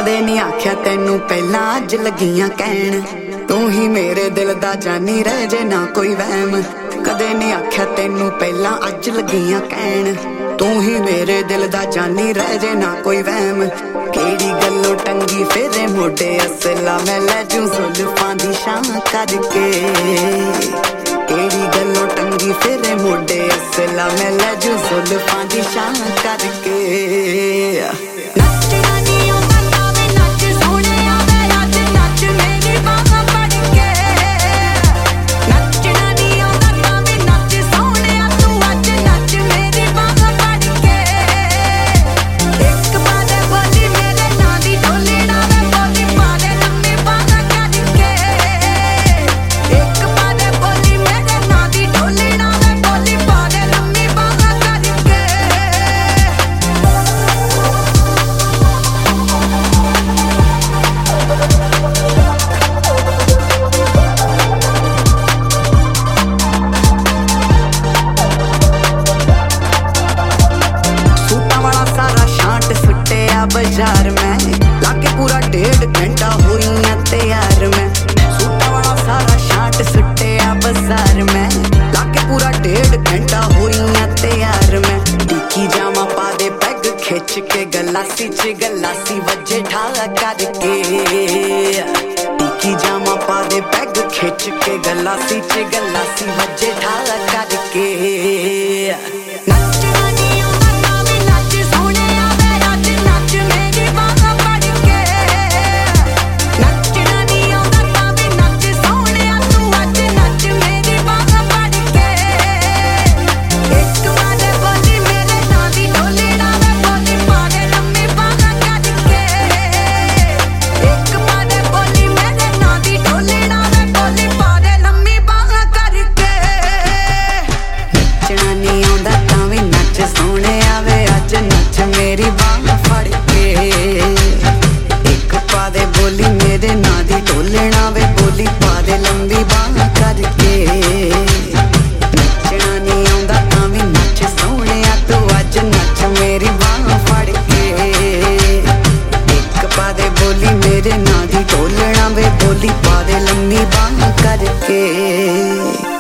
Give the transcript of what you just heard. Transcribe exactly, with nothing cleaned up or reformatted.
कदे नहीं आख्या तेनू पहला अज लगियां कहन तू ही मेरे दिल दा जानी रह जे ना कोई वहम। कदे नहीं आख्या तेनू पहला अज लगियां कहन तू ही मेरे दिल दा जानी रह जे ना कोई वहम। केड़ी गल्लों टंगी फेरे मोडे असला मैं लै जूं जुल्फां दी शां करके। केड़ी गल्लों टंगी फेरे मोडे असला मैं लै जूं जुल्फां दी शां करके। बाजार में लाके पूरा डेढ़ घंटा हुई तैयार में। सूटा वाला सारा शाट सुटे बाजार में लाके पूरा डेढ़ घंटा हुई तैयार में। टिकी जामा पा दे पैग खिंच के गलासी च गलासी वजे ढाला करके। टिकी जामा पा दे पैग खिंच के गलासी च गलासी वजे ढाला करके। मेरी बांह फड़ के एक पा दे बोली मेरे ना दी ढोलना वे बोली पा दे लंबी बांह करके। नचना नहीं आंदा तां वी नच सोहणिया तू अज नच मेरी बांह फड़ के। एक पा दे बोली मेरे ना दी ढोलना वे बोली पा दे लंबी बांह करके।